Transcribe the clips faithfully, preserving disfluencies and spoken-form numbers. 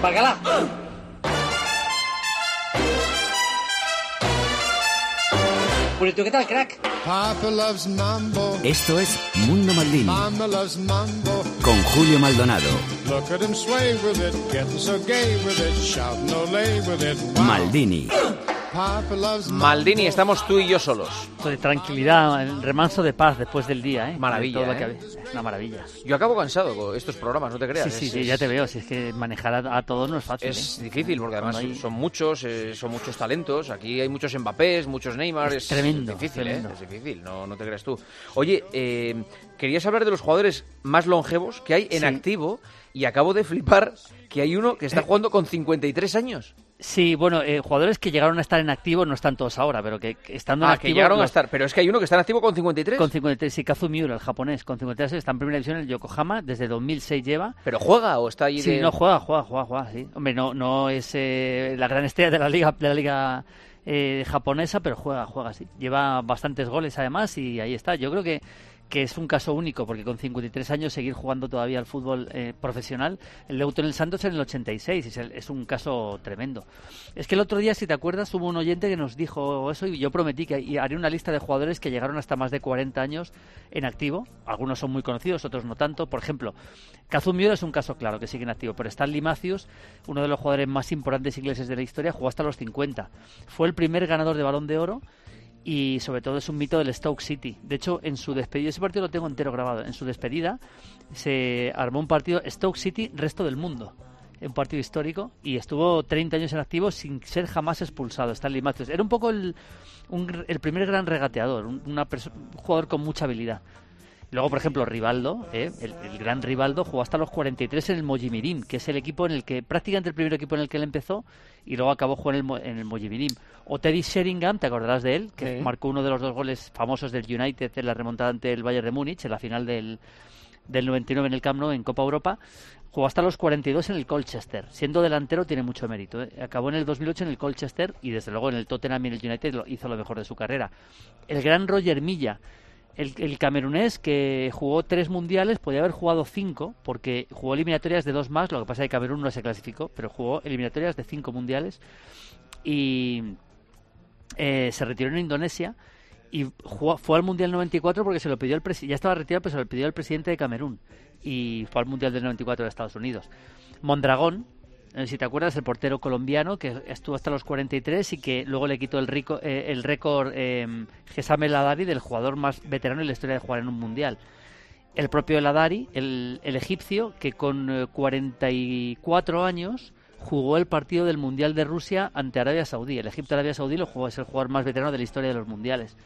Bacala. Bueno, ¿y tú qué tal, crack? Papa loves mambo. Esto es Mundo Maldini. Mama loves mambo. Con Julio Maldonado. Look at him sway with it, getting so gay with it, shouting olé with it. Wow. Maldini. Papa loves mambo. Maldini, estamos tú y yo solos. De tranquilidad, el remanso de paz después del día, ¿eh? Maravilla, Todo lo ¿eh? que había. Es una maravilla. Yo acabo cansado con estos programas, no te creas. Sí, sí, es, sí, es, ya te veo. Si es que manejar a, a todos no es fácil. Es ¿eh? difícil porque además Cuando hay- son muchos, eh, son muchos talentos. Aquí hay muchos Mbappés, muchos Neymar. Es Es, tremendo, es difícil, tremendo. ¿eh? Es difícil, no, no te creas tú. Oye, eh, querías hablar de los jugadores más longevos que hay en Sí. activo y acabo de flipar que hay uno que está jugando con cincuenta y tres años. Sí, bueno, eh, jugadores que llegaron a estar en activo no están todos ahora, pero que, que estando en Ah, activo... que llegaron a los- estar. Pero es que hay uno que está en activo con cincuenta y tres. Con cincuenta y tres, sí, Kazu Miura, el japonés, con cincuenta y tres está en primera división en el Yokohama, desde dos mil seis lleva. ¿Pero juega o está ahí Sí, de...? no, juega, juega, juega, juega, sí. Hombre, no, no es eh, la gran estrella de la liga, de la liga eh, japonesa, pero juega, juega, sí. Lleva bastantes goles además y ahí está. Yo creo que, que es un caso único, porque con cincuenta y tres años seguir jugando todavía al fútbol eh, profesional. El debutó en el Santos en el ochenta y seis, es, el- es un caso tremendo. Es que el otro día, si te acuerdas, hubo un oyente que nos dijo eso y yo prometí que y haré una lista de jugadores que llegaron hasta más de cuarenta años en activo. Algunos son muy conocidos, otros no tanto. Por ejemplo, Kazu Miura es un caso claro que sigue en activo, pero Stanley Matthews, uno de los jugadores más importantes ingleses de la historia, jugó hasta los cincuenta. Fue el primer ganador de Balón de Oro y sobre todo es un mito del Stoke City. De hecho, en su despedida, ese partido lo tengo entero grabado, en su despedida se armó un partido Stoke City, resto del mundo. Un partido histórico y estuvo treinta años en activo sin ser jamás expulsado. Stanley Matthews era un poco el, un- el primer gran regateador, un, una perso- un jugador con mucha habilidad. Luego, por ejemplo, Rivaldo, ¿eh? el, el gran Rivaldo, jugó hasta los cuarenta y tres en el Mojimirim, que es el equipo en el que, prácticamente el primer equipo en el que él empezó, y luego acabó jugando en el, Mo- en el Mojimirim. O Teddy Sheringham, ¿te acordarás de él? Que Sí. marcó uno de los dos goles famosos del United en la remontada ante el Bayern de Múnich, en la final del, del noventa y nueve en el Camp Nou, en Copa Europa. Jugó hasta los cuarenta y dos en el Colchester. Siendo delantero tiene mucho mérito, ¿eh? Acabó en el dos mil ocho en el Colchester y desde luego en el Tottenham y en el United lo, hizo lo mejor de su carrera. El gran Roger Milla, el, el camerunés que jugó tres mundiales, podía haber jugado cinco, porque jugó eliminatorias de dos más, lo que pasa es que Camerún no se clasificó, pero jugó eliminatorias de cinco mundiales y eh, se retiró en Indonesia y jugó, fue al Mundial noventa y cuatro porque se lo pidió el presidente, ya estaba retirado, pero se lo pidió el presidente de Camerún y fue al Mundial del noventa y cuatro de Estados Unidos. Mondragón, eh, si te acuerdas, el portero colombiano que estuvo hasta los cuarenta y tres y que luego le quitó el, rico, eh, el récord eh, Hesam El Hadari del jugador más veterano en la historia de jugar en un Mundial. El propio El Hadari, el, el egipcio, que con eh, cuarenta y cuatro años jugó el partido del Mundial de Rusia ante Arabia Saudí. El Egipto-Arabia Saudí lo jugó, es el jugador más veterano de la historia de los mundiales.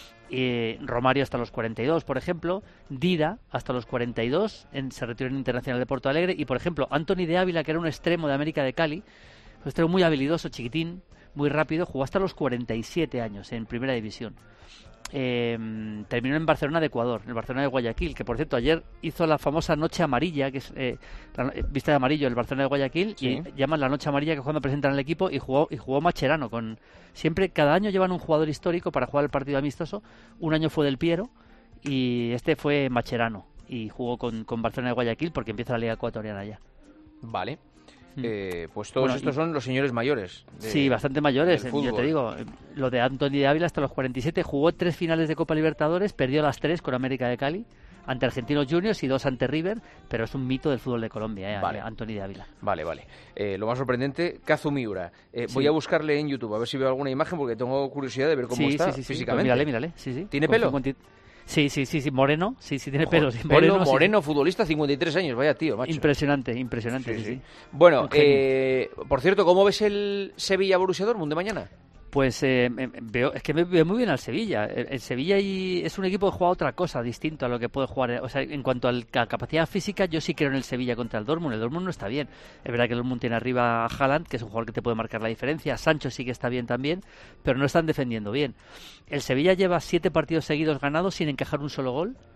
Eh, Romario hasta los cuarenta y dos, por ejemplo. Dida hasta los cuarenta y dos, en, se retiró en Internacional de Porto Alegre. Y, por ejemplo, Anthony de Ávila, que era un extremo de América de Cali, un extremo muy habilidoso, chiquitín, muy rápido, jugó hasta los cuarenta y siete años en Primera División. Eh, terminó en Barcelona de Ecuador, en el Barcelona de Guayaquil, que por cierto ayer hizo la famosa Noche Amarilla, que es eh, la, eh, vista de amarillo el Barcelona de Guayaquil, Sí. y llaman la Noche Amarilla, que es cuando presentan el equipo, y jugó y jugó Macherano. Con siempre cada año llevan un jugador histórico para jugar el partido amistoso. Un año fue Del Piero y este fue Macherano y jugó con, con Barcelona de Guayaquil porque empieza la Liga Ecuatoriana ya. Vale. Mm. Eh, pues todos Bueno, estos y- son los señores mayores. de- Sí, bastante mayores, del eh, ya fútbol. te digo. eh, Lo de Anthony de Ávila hasta los cuarenta y siete, jugó tres finales de Copa Libertadores, perdió las tres con América de Cali, ante Argentinos Juniors y dos ante River, pero es un mito del fútbol de Colombia, eh, Vale. Anthony de Ávila. Vale, vale. Eh, lo más sorprendente, Kazu Miura. Eh, Sí. Voy a buscarle en YouTube a ver si veo alguna imagen porque tengo curiosidad de ver cómo sí, está sí, sí, sí. físicamente. Pues mírale, mírale. Sí, sí. ¿Tiene Con pelo? cincuenta Sí, sí, sí, sí, moreno, sí, sí, tiene Joder, pelo. Sí, pelo, moreno, sí, moreno, futbolista, cincuenta y tres años, vaya tío, macho. Impresionante, impresionante, sí, Sí, sí. sí. Bueno, Un genio. eh, por cierto, ¿cómo ves el Sevilla-Borussia Dortmund de mañana? Pues eh, me- veo, es que me veo muy bien al Sevilla. El, el Sevilla y es un equipo que juega otra cosa distinto a lo que puede jugar. eh, O sea, en cuanto a la capacidad física, yo sí creo en el Sevilla contra el Dortmund. El Dortmund no está bien. Es verdad que el Dortmund tiene arriba a Haaland, que es un jugador que te puede marcar la diferencia. Sancho sí que está bien también, pero no están defendiendo bien. El Sevilla lleva siete partidos seguidos ganados sin encajar un solo gol.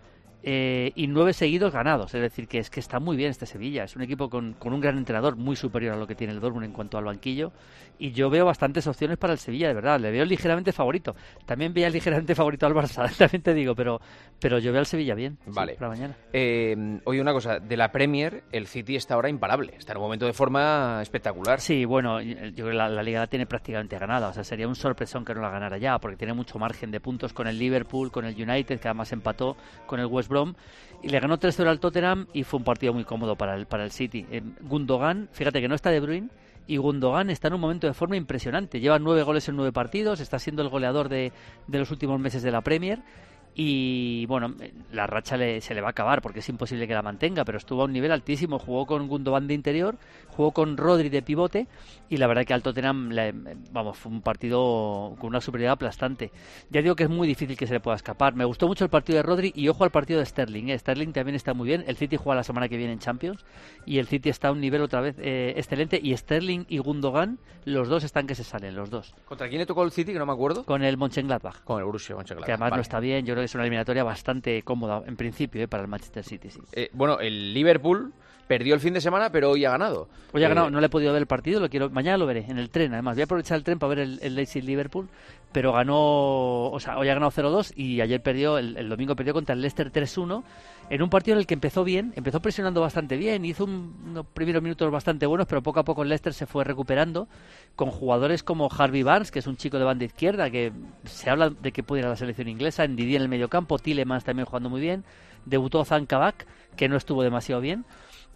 eh, y nueve seguidos ganados. Es decir, que es que está muy bien este Sevilla. Es un equipo con, con un gran entrenador, muy superior a lo que tiene el Dortmund en cuanto al banquillo. Y yo veo bastantes opciones para el Sevilla, de verdad. Le veo ligeramente favorito. También veía ligeramente favorito al Barça, también te digo, pero, pero yo veo al Sevilla bien. Vale. Sí, para mañana. Eh, oye, una cosa, de la Premier, el City está ahora imparable. Está en un momento de forma espectacular. Sí, bueno, yo creo que la, la Liga la tiene prácticamente ganada. O sea, sería un sorpresón que no la ganara ya, porque tiene mucho margen de puntos con el Liverpool, con el United, que además empató con el West Brom, y le ganó tres cero al Tottenham y fue un partido muy cómodo para el, para el City. Eh, Gundogan, fíjate que no está De Bruyne, y Gundogan está en un momento de forma impresionante. Lleva nueve goles en nueve partidos, está siendo el goleador de, de los últimos meses de la Premier. Y bueno, la racha le, se le va a acabar porque es imposible que la mantenga, pero estuvo a un nivel altísimo. Jugó con Gundogan de interior, jugó con Rodri de pivote, y la verdad que al Tottenham le, vamos, fue un partido con una superioridad aplastante. Ya digo que es muy difícil que se le pueda escapar. Me gustó mucho el partido de Rodri, y ojo al partido de Sterling, ¿eh? Sterling también está muy bien. El City juega la semana que viene en Champions y el City está a un nivel otra vez eh, excelente, y Sterling y Gundogan, los dos están que se salen, los dos. ¿Contra quién le tocó el City, que no me acuerdo? Con el Mönchengladbach. Con el Borussia Mönchengladbach. Que además vale. no está bien. Yo creo que es una eliminatoria bastante cómoda en principio, ¿eh? Para el Manchester City, sí. Eh, bueno, el Liverpool perdió el fin de semana, pero hoy ha ganado. Hoy ha eh... ganado, no le he podido ver el partido, lo quiero, mañana lo veré en el tren. Además, voy a aprovechar el tren para ver el, el Leipzig-Liverpool, pero ganó, o sea, hoy ha ganado cero dos, y ayer perdió, el, el domingo perdió contra el Leicester tres uno, en un partido en el que empezó bien, empezó presionando bastante bien, hizo un, unos primeros minutos bastante buenos, pero poco a poco el Leicester se fue recuperando, con jugadores como Harvey Barnes, que es un chico de banda izquierda, que se habla de que puede ir a la selección inglesa, Ndidi en el mediocampo, Tielemans también jugando muy bien, debutó Zan Kabak, que no estuvo demasiado bien.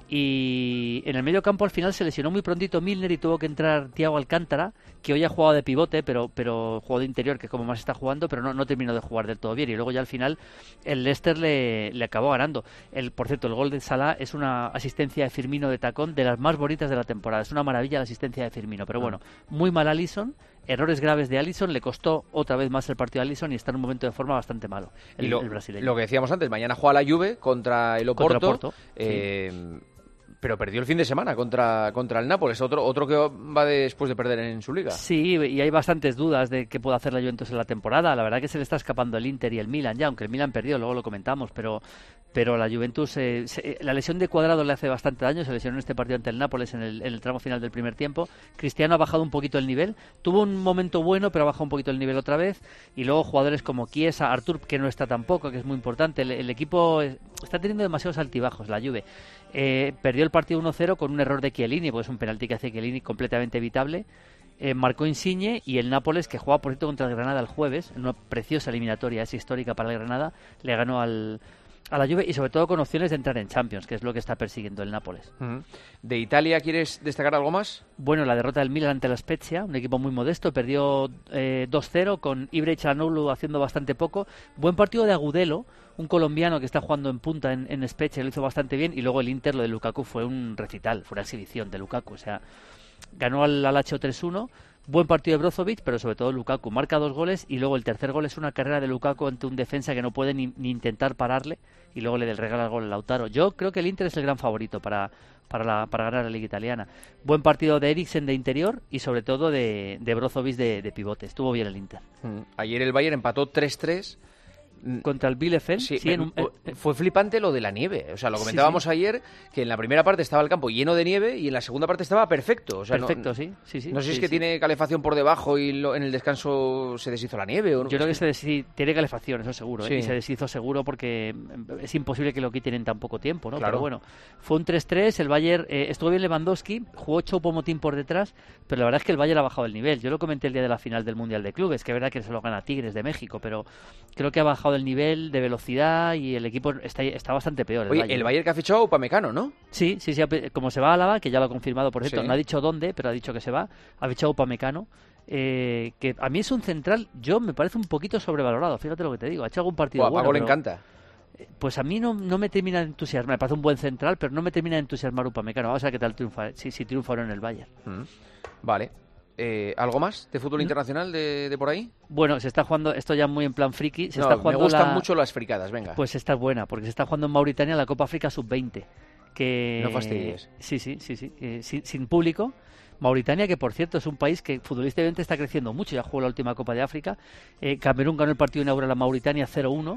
Y en el medio campo al final se lesionó muy prontito Milner y tuvo que entrar Thiago Alcántara, que hoy ha jugado de pivote, pero pero jugó de interior, que es como más está jugando, pero no, no terminó de jugar del todo bien. Y luego ya al final el Leicester le, le acabó ganando. El, por cierto, el gol de Salah es una asistencia de Firmino de tacón de las más bonitas de la temporada. Es una maravilla la asistencia de Firmino, pero bueno, muy mal Alisson. Errores graves de Alisson, le costó otra vez más el partido a Alisson y está en un momento de forma bastante malo el, y lo, el brasileño. Lo que decíamos antes, mañana juega la Juve contra el Oporto, contra Oporto eh, sí. Pero perdió el fin de semana contra, contra el Nápoles, otro otro que va después de perder en su liga. Sí, y hay bastantes dudas de qué puede hacer la Juventus en la temporada. La verdad que se le está escapando el Inter y el Milan ya, aunque el Milan perdió, luego lo comentamos, pero pero la Juventus, eh, se, la lesión de Cuadrado le hace bastante daño, se lesionó en este partido ante el Nápoles en el, en el tramo final del primer tiempo. Cristiano ha bajado un poquito el nivel, tuvo un momento bueno, pero ha bajado un poquito el nivel otra vez, y luego jugadores como Chiesa, Artur, que no está tampoco, que es muy importante. El, el equipo está teniendo demasiados altibajos, la Juve. Eh, perdió el partido uno cero con un error de Chiellini, pues es un penalti que hace Chiellini completamente evitable. Eh, marcó Insigne, y el Nápoles, que juega por cierto contra el Granada el jueves, en una preciosa eliminatoria, es histórica para el Granada, le ganó al, a la Juve, y sobre todo con opciones de entrar en Champions, que es lo que está persiguiendo el Nápoles. Uh-huh. ¿De Italia quieres destacar algo más? Bueno, la derrota del Milan ante la Spezia, un equipo muy modesto, perdió eh, dos cero con Ibra y Çalhanoğlu haciendo bastante poco. Buen partido de Agudelo, un colombiano que está jugando en punta en, en Spezia, lo hizo bastante bien, y luego el Inter, lo de Lukaku fue un recital, fue una exhibición de Lukaku, o sea, ganó al Lazio tres uno. Buen partido de Brozovic, pero sobre todo Lukaku marca dos goles, y luego el tercer gol es una carrera de Lukaku ante un defensa que no puede ni, ni intentar pararle, y luego le regala el gol a Lautaro. Yo creo que el Inter es el gran favorito para, para, la, para ganar la Liga Italiana. Buen partido de Eriksen de interior y sobre todo de, de Brozovic de, de pivote. Estuvo bien el Inter. Mm. Ayer el Bayern empató tres tres. Contra el Bielefeld. Sí, sí, en un, eh, fue flipante lo de la nieve. O sea, lo comentábamos sí, sí. ayer, que en la primera parte estaba el campo lleno de nieve y en la segunda parte estaba perfecto. O sea, perfecto, no, sí, sí, sí. No sé sí, si es que sí. tiene calefacción por debajo y lo, en el descanso se deshizo la nieve. ¿O no? Yo creo que se deshizo, tiene calefacción, eso seguro. Sí. ¿eh? Y se deshizo seguro porque es imposible que lo quiten en tan poco tiempo, ¿no? Claro. Pero bueno, fue un tres tres. El Bayern eh, estuvo bien Lewandowski, jugó Choupo-Moting por detrás, pero la verdad es que el Bayern ha bajado el nivel. Yo lo comenté el día de la final del Mundial de Clubes, que es verdad que se lo gana Tigres de México, pero creo que ha bajado el nivel de velocidad y el equipo está, está bastante peor. El Oye, Bayern. el Bayern que ha fichado a Upamecano, ¿no? Sí, sí, sí. Como se va a Álava, que ya lo ha confirmado, por cierto, sí. no ha dicho dónde, pero ha dicho que se va. Ha fichado a Upamecano, eh, que a mí es un central, yo me parece un poquito sobrevalorado. Fíjate lo que te digo. Ha hecho algún partido o a bueno. Paco le pero, encanta. Pues a mí no, no me termina de entusiasmar. Me parece un buen central, pero no me termina de entusiasmar Upamecano. Vamos a ver qué tal triunfa, si, si triunfaron en el Bayern. Mm. Vale. Eh, ¿Algo más de fútbol internacional de, de por ahí? Bueno, se está jugando, esto ya muy en plan friki, se no, está jugando me gustan la... mucho las fricadas, venga. Pues esta es buena, porque se está jugando en Mauritania la Copa África sub veinte. Que... No fastidies. Sí, sí, sí, sí. Eh, sin, sin público. Mauritania, que por cierto es un país que futbolísticamente está creciendo mucho, ya jugó la última Copa de África. Eh, Camerún ganó el partido inaugural a Mauritania cero uno.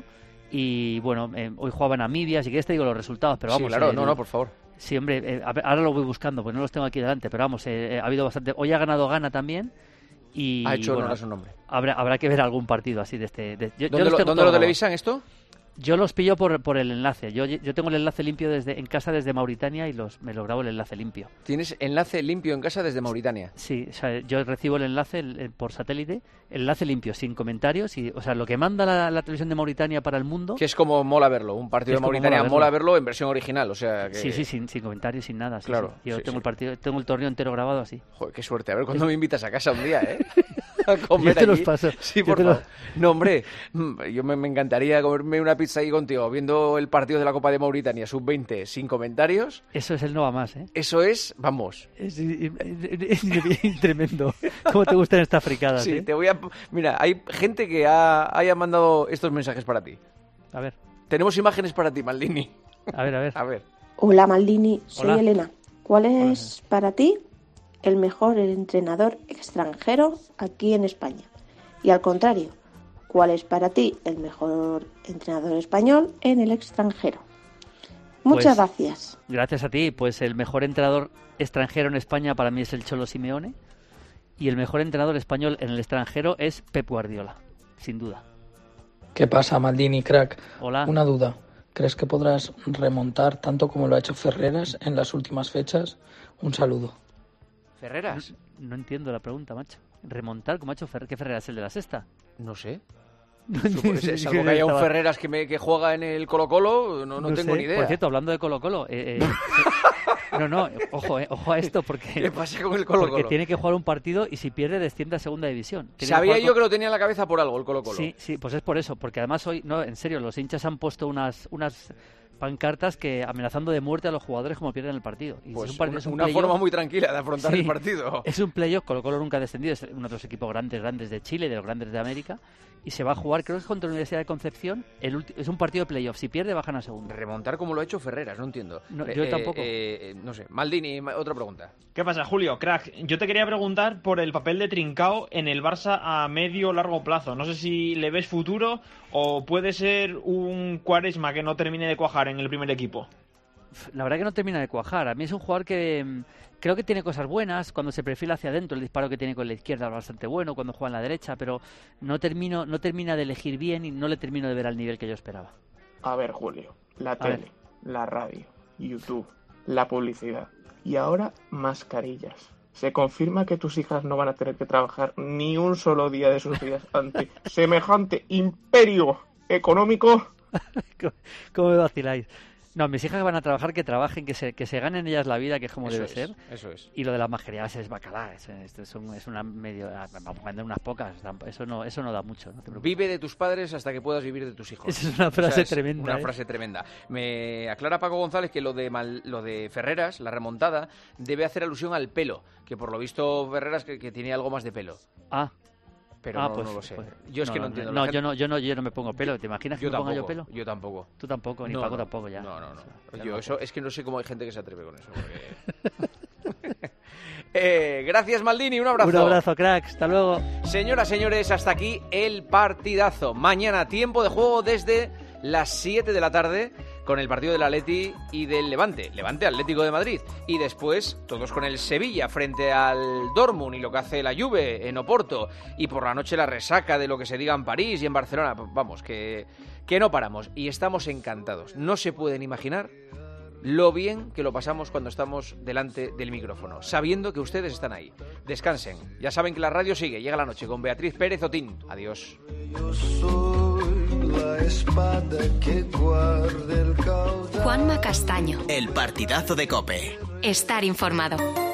Y bueno, eh, hoy jugaba Namibia, si quieres te digo los resultados, pero vamos. Sí, claro, eh, no, no, por favor. Sí, hombre, eh, a ver, ahora lo voy buscando, pues no los tengo aquí delante, pero vamos, eh, eh, ha habido bastante. Hoy ha ganado Ghana también. Y, Ha hecho bueno, honor a su nombre. Habrá, habrá que ver algún partido así de este. De, yo, yo ¿Dónde, los lo, tengo ¿dónde lo todo- televisan esto? Yo los pillo por, por el enlace. Yo, yo tengo el enlace limpio desde en casa desde Mauritania y los me lo grabo el enlace limpio. Tienes enlace limpio en casa desde Mauritania. Sí, o sea, yo recibo el enlace el- el- por satélite, el enlace limpio, sin comentarios. Y, o sea, lo que manda la, la televisión de Mauritania para el mundo. Que es como mola verlo. Un partido Es de como Mauritania mola mola verlo. verlo en versión original. O sea que... Sí, sí, sin, sin comentarios, sin nada. sí, Claro, sí. Yo sí, tengo sí. el partido, tengo el torneo entero grabado así. Joder, qué suerte. A ver cuándo me invitas a casa un día, ¿eh? A comer Yo te los allí. paso. Sí, Yo por te los- favor. No, hombre, mm, yo me, me encantaría comerme una pizza ahí contigo, viendo el partido de la Copa de Mauritania, sub veinte, sin comentarios. Eso es el no va más, ¿eh? Eso es, vamos. Es, es- es- es tremendo. ¿Cómo te gustan estas fricadas, Sí, eh? te voy a... Mira, hay gente que ha, haya mandado estos mensajes para ti. A ver, Tenemos imágenes para ti, Maldini. a ver, a ver. A ver. Hola Maldini, soy Hola. Elena. ¿Cuál es para ti el mejor entrenador extranjero aquí en España? Y al contrario, ¿cuál es para ti el mejor entrenador español en el extranjero? Muchas Pues- gracias. Gracias a ti, pues el mejor entrenador extranjero en España para mí es el Cholo Simeone y el mejor entrenador español en el extranjero es Pep Guardiola, sin duda. ¿Qué pasa, Maldini, crack? Hola. Una duda. ¿Crees que podrás remontar tanto como lo ha hecho Ferreras en las últimas fechas? Un saludo. ¿Ferreras? No entiendo la pregunta, macho. ¿Remontar como ha hecho Ferreras? ¿Qué Ferreras? ¿El de la sexta? No sé. No, Supo- es- Salvo que haya un Ferreras que, me, que juega en el Colo-Colo, no, no, tengo sé. ni idea. Por cierto, hablando de Colo-Colo... eh, eh, no, no, ojo, eh, ojo a esto, porque... ¿Qué pasa con el Porque Colo-Colo? tiene que jugar un partido y si pierde desciende a segunda división. Tiene que Sabía jugar yo con- que lo tenía en la cabeza por algo, el Colo-Colo. Sí, sí, pues es por eso, porque además hoy, no, en serio, los hinchas han puesto unas unas pancartas que amenazando de muerte a los jugadores como pierden el partido. Y si Pues es un partido- una, es un una playoff- forma muy tranquila de afrontar Sí, el partido. Es un playoff, Colo-Colo nunca ha descendido, es uno de los equipos grandes, grandes de Chile, de los grandes de América, y se va a jugar, creo que es contra la Universidad de Concepción, el ulti- es un partido de playoff, si pierde bajan a segunda. Remontar como lo ha hecho Ferreras, no entiendo. No, Eh, yo eh, tampoco. eh, no sé. Maldini, ma- otra pregunta. ¿Qué pasa, Julio? Crack, yo te quería preguntar por el papel de Trincao en el Barça a medio o largo plazo. No sé si le ves futuro o puede ser un Cuaresma que no termine de cuajar en el primer equipo. La verdad que no termina de cuajar. A mí es un jugador que mm, creo que tiene cosas buenas. Cuando se perfila hacia adentro, el disparo que tiene con la izquierda es bastante bueno. Cuando juega en la derecha, pero no termino, no termina de elegir bien y no le termino de ver al nivel que yo esperaba. A ver, Julio, la A tele, ver. la radio, YouTube, la publicidad y ahora mascarillas. ¿Se confirma que tus hijas no van a tener que trabajar ni un solo día de sus vidas ante semejante imperio económico? ¿Cómo me vaciláis? No, mis hijas van a trabajar, que trabajen, que se, que se ganen ellas la vida, que es como Eso debe es, ser. Eso es. Y lo de las mascarillas es bacalá, es, es, es, un- es una medio... Vamos a vender unas pocas, eso no, eso no da mucho, no te preocupes. Vive de tus padres hasta que puedas vivir de tus hijos. Esa es una O sea, frase es tremenda, Una ¿eh? frase tremenda. Me aclara Paco González que lo de Mal- lo de Ferreras, la remontada, debe hacer alusión al pelo, que por lo visto Ferreras que, que tiene algo más de pelo. Ah, Pero ah, no, pues, no lo sé. pues, yo es que no, entiendo. No, La yo gente- no, yo no, yo no me pongo pelo. ¿Te imaginas que yo me ponga tampoco, yo pelo? Yo tampoco. Tú tampoco, ni No, Paco no. tampoco ya. No, no, no. O sea, ya Yo no. eso es que no sé cómo hay gente que se atreve con eso. porque- Eh, gracias, Maldini. Un abrazo. Un abrazo, crack. Hasta luego. Señoras, señores, hasta aquí el partidazo. Mañana tiempo de juego desde las siete de la tarde con el partido del Atleti y del Levante. Levante Atlético de Madrid. Y después todos con el Sevilla frente al Dortmund y lo que hace la Juve en Oporto. Y por la noche la resaca de lo que se diga en París y en Barcelona. Vamos, que, que no paramos. Y estamos encantados. No se pueden imaginar lo bien que lo pasamos cuando estamos delante del micrófono, sabiendo que ustedes están ahí. Descansen. Ya saben que la radio sigue. Llega la noche con Beatriz Pérez Otín. Adiós. Juanma Castaño. El partidazo de COPE. Estar informado.